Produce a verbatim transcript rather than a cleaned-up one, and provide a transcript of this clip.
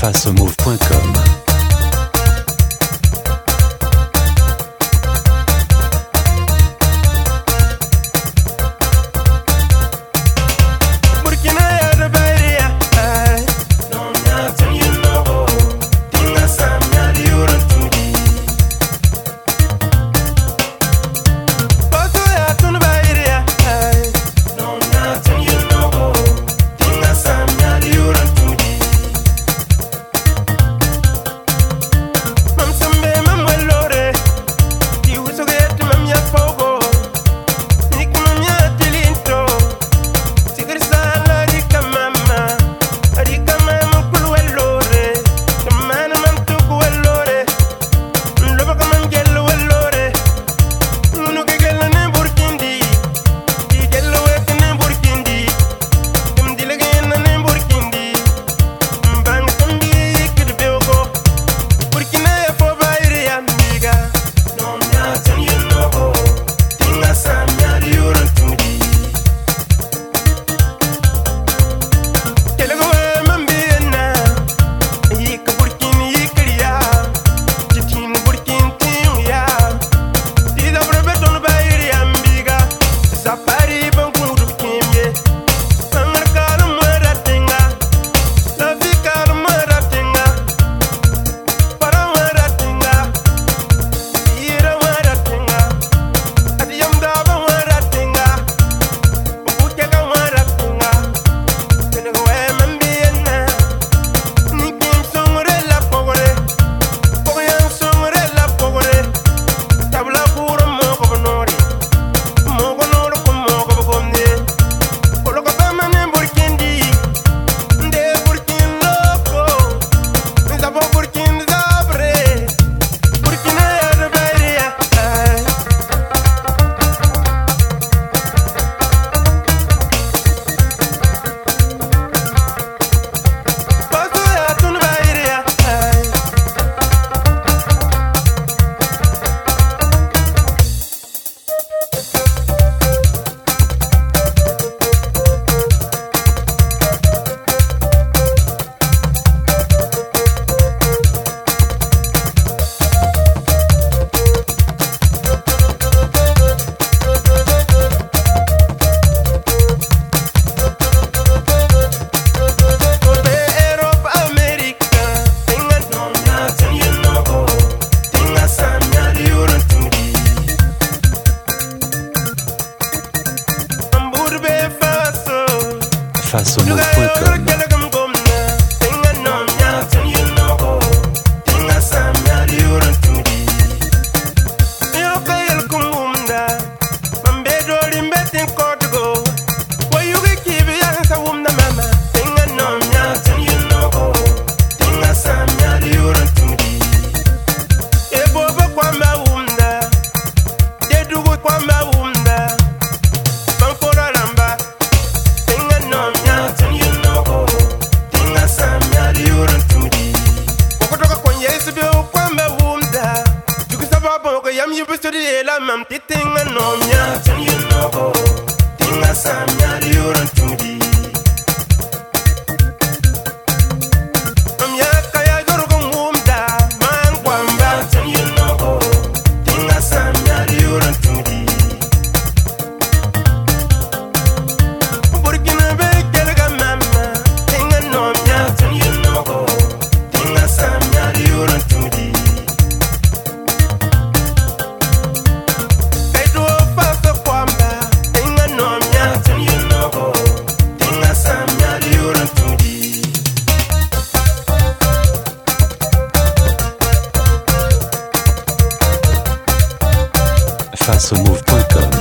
face au move point com. face au move point com. Yam you to the la mam titing and no nya tell you no go tinga sam nya you run to me am ya kaya gor go mumda man kwamba tell you no go tinga sam nya you run to me burkina be kelga mama tinga no nya tell you no go tinga sam nya you run to me face au move point com.